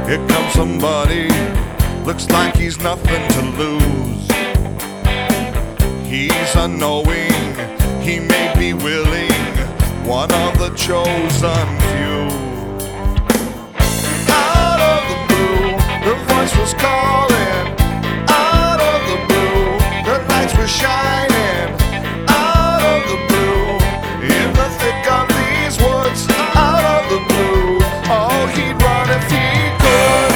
Here comes somebody, looks like he's nothing to lose. He's unknowing, he may be willing, one of the chosen few. Out of the blue, the voice was calling. Out of the blue, the lights were shining. Out of the blue, in the thick of these woods. Out of the blue, oh, he'd run if he could.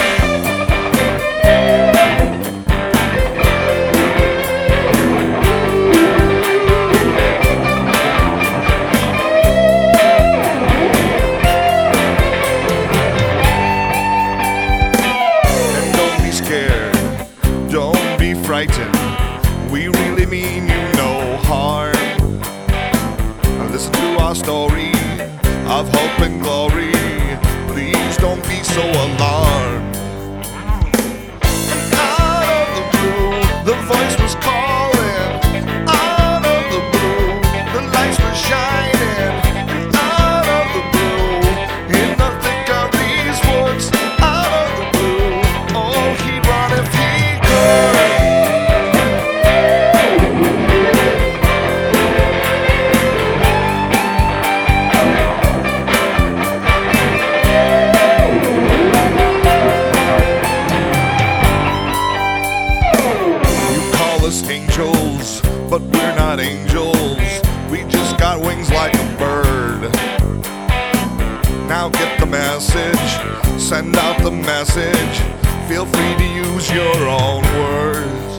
Don't be frightened, we really mean you no harm. Listen to our story of hope and glory. Please don't be so alarmed. Out of the blue, the voice was calling. Out of the blue, the lights were shining. Out of the blue, in the thick of these woods. Out of the blue, oh, he'd run if he angels, but we're not angels. We just got wings like a bird. Now get the message, send out the message. Feel free to use your own words.